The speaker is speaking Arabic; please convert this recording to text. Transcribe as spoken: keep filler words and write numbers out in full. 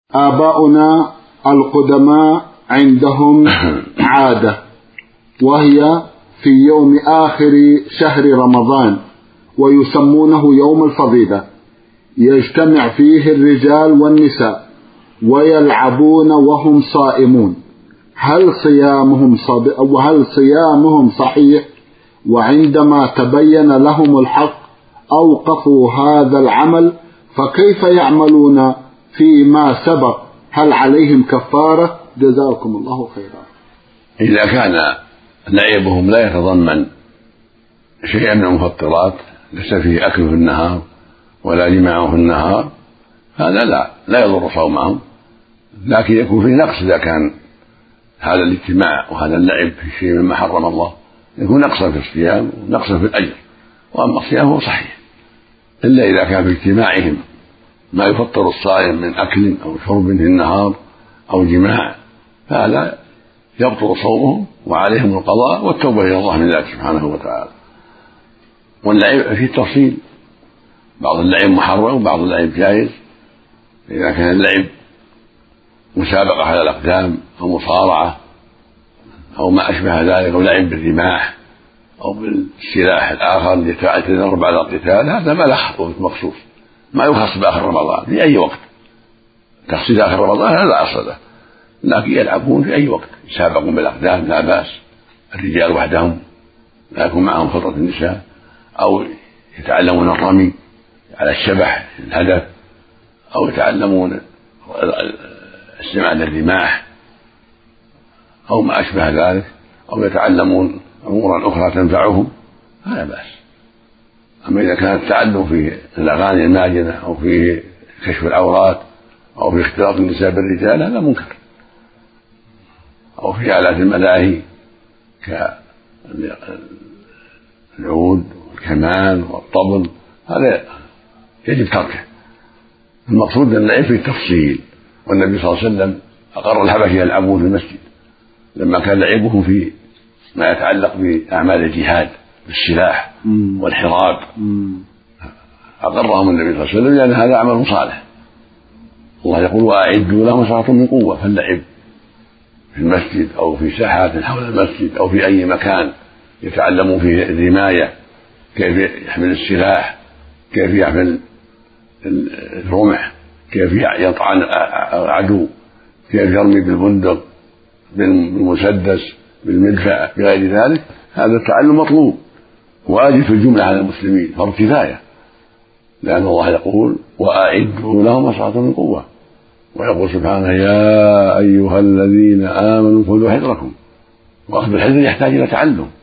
آباؤنا القدماء عندهم عادة، وهي في يوم آخر شهر رمضان ويسمونه يوم الفضيلة، يجتمع فيه الرجال والنساء ويلعبون وهم صائمون. هل صيامهم صب... وهل صيامهم صحيح؟ وعندما تبين لهم الحق أوقفوا هذا العمل، فكيف يعملون فيما سبق؟ هل عليهم كفارة؟ جزاكم الله خيرا. إذا كان لعبهم لا يتضمن شيئا من المفطرات، ليس فيه أكل في النهار ولا جماع في النهار، هذا لا لا يضر صومهم، لكن يكون فيه نقص إذا كان هذا الاجتماع وهذا اللعب في شيء مما حرم الله، يكون نقصا في الصيام ونقصا في الأجر. وأما الصيام هو صحيح، إلا إذا كان في اجتماعهم ما يفطر الصائم من أكل أو شرب في النهار أو جماع، فهذا يبطل صومهم وعليهم القضاء والتوبة إلى الله من ذلك سبحانه وتعالى. واللعب فيه تفصيل، بعض اللعب محرم وبعض اللعب جائز. إذا كان اللعب مسابقة على الأقدام أو مصارعة أو ما أشبه ذلك، أو لعب بالرماح أو بالسلاح الآخر يتدرب على القتال، هذا ما له خطوة مخصوص، ما يخص بآخر رمضان في أي وقت. تخصيص آخر رمضان هذا لا أصل له، لكن يلعبون في أي وقت، يسابقون بالأقدام لا بأس، الرجال وحدهم لا يكون معهم خطة النساء، أو يتعلمون الرمي على الشبح الهدف، أو يتعلمون استعمال الرماح أو ما أشبه ذلك، أو يتعلمون أمورا أخرى تنفعهم، هذا بأس. أما إذا كان التعلم في الأغاني الماجنة أو في كشف العورات أو في اختلاط النساء بالرجال، هذا منكر. أو في آلات الملاهي كالعود والكمان والطبل، هذا يجب تركه. المقصود أن اللعب في التفصيل، والنبي صلى الله عليه وسلم أقر الحبشة يلعبون في المسجد لما كان لعبهم في ما يتعلق بأعمال الجهاد بالسلاح والحراب، أقرهم النبي صلى الله عليه وسلم لأن هذا عمل صالح. الله يقول وأعدوا لهم ما استطعتم من قوة، فاللعب في المسجد أو في ساحات حول المسجد أو في أي مكان يتعلمون فيه الرماية، كيف يحمل السلاح، كيف يحمل الرمح، كيف يطعن العدو، كيف يرمي بالبندق بالمسدس بالمدفع بغير ذلك، هذا التعلم مطلوب واجب في الجملة على المسلمين، فرض كفاية، لأن الله يقول وأعدوا لهم ما استطعتم من قوة، ويقول سبحانه يا أيها الذين آمنوا خذوا حذركم، وأخذ الحذر يحتاج إلى تعلم.